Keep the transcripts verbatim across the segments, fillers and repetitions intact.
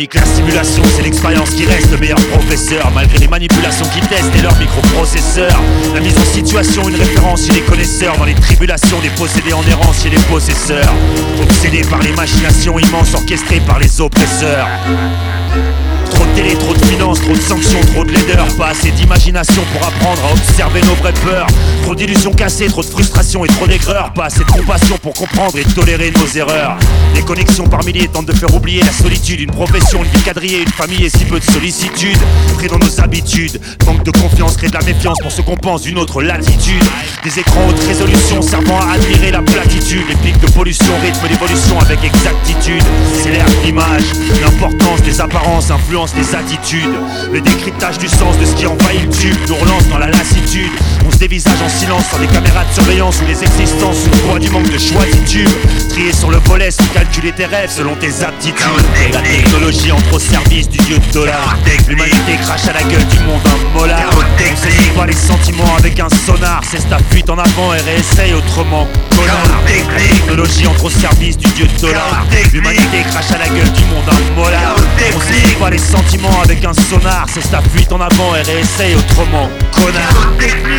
technique, la simulation, c'est l'expérience qui reste le meilleur professeur. Malgré les manipulations qui testent et leurs microprocesseurs. La mise en situation, une référence chez les connaisseurs. Dans les tribulations des possédés en errance chez les possesseurs. Obsédés par les machinations immenses orchestrées par les oppresseurs. Trop de télé, trop de finances, trop de sanctions, trop de laideur. Pas assez d'imagination pour apprendre à observer nos vraies peurs. Trop d'illusions cassées, trop de frustration et trop d'aigreur. Pas assez de compassion pour comprendre et tolérer nos erreurs. Les connexions par milliers tentent de faire oublier la solitude. Une profession, une vie quadrillée, une famille et si peu de sollicitude. Pris dans nos habitudes, manque de confiance crée de la méfiance pour ce qu'on pense d'une autre latitude. Des écrans haute résolution servant à admirer la platitude. Les pics de pollution rythment l'évolution avec exactitude. C'est l'air de l'image, l'importance des apparences influence des attitudes. Le décryptage du sens de ce qui envahit le tube nous relance dans la lassitude. On se dévisage en silence sans des caméras de surveillance ou les existences sous le poids du manque de choix d'itube. Trier sur le volet sans calculer tes rêves selon tes aptitudes. La technologie entre au service du dieu de dollar. L'humanité crache à la gueule du monde un molar. On saisit pas les sentiments avec un sonar. Cesse ta fuite en avant et réessaye autrement, connard. La technologie entre au service du dieu de dollar. L'humanité crache à la gueule du monde un molar. On saisit pas les sentiments avec un sonar. Cesse ta fuite en avant et réessaye autrement, connard.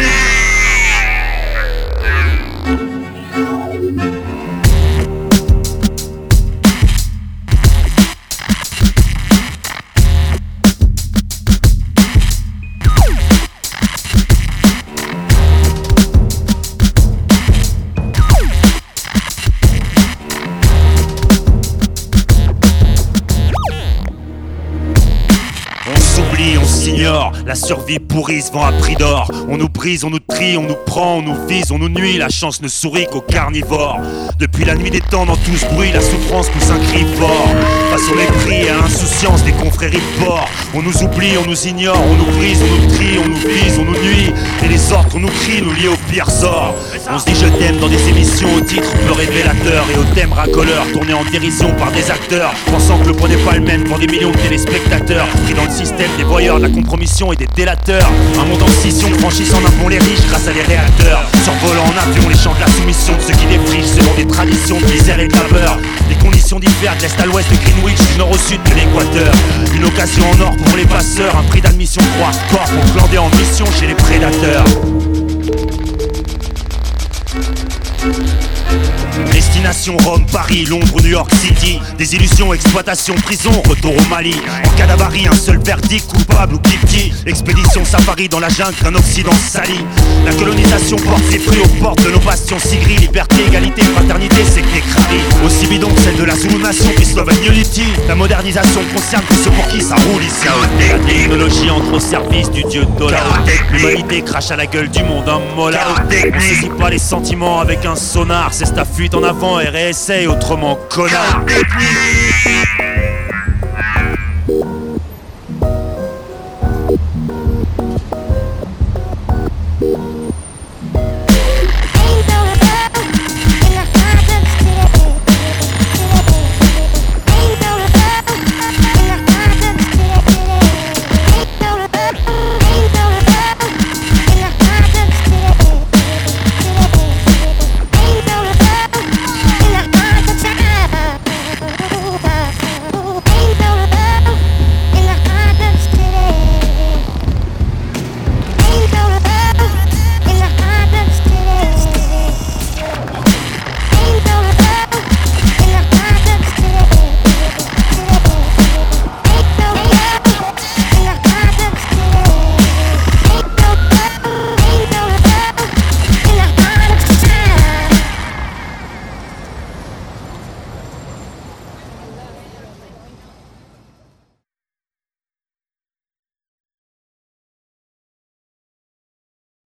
On s'ignore, la survie pourrie se vend à prix d'or. On nous brise, on nous trie, on nous prend, on nous vise, on nous nuit. La chance ne sourit qu'aux carnivores. Depuis la nuit des temps, dans tout ce bruit, la souffrance pousse un cri fort. Face au mépris et à l'insouciance des confréries de bord. On nous oublie, on nous ignore, on nous brise, on nous trie, on nous vise, on nous nuit. Et les ordres qu'on nous crie nous lient au pire sort. On se dit je t'aime dans des émissions au titre peu révélateur et au thème racoleur, tourné en dérision par des acteurs, pensant que le point n'est pas le même pour des millions de téléspectateurs. Pris dans le système des voyeurs, de la compromission et des délateurs. Un monde en scission franchissant d'un pont les riches grâce à des réacteurs. Survolant en avion les champs de la soumission de ceux qui défrichent selon des traditions de misère et de labeur. Les conditions diffèrent de l'est à l'ouest de Greenwich, du nord au sud de l'équateur. Une occasion en or pour les passeurs, un prix d'admission trop hardcore pour glander en mission chez les prédateurs. Destination Rome, Paris, Londres, New York City. Des illusions, exploitation, prison, retour au Mali. En cas d'avarie, un seul verdict, coupable ou guilty. Expédition safari dans la jungle d'un Occident sali. La colonisation porte ses fruits aux portes de nos bastions si gris. Liberté, égalité, fraternité, c'est que des craries. Aussi bidon que celle de la Zulu Nation puis Slovene Unity. La modernisation concerne que ceux pour qui ça roule ici. La technologie entre au service du dieu de dollar. L'humanité crache à la gueule du monde un molar. On saisit pas les sentiments avec un sonar. Cesse ta fuite en avant et réessaye autrement, connard.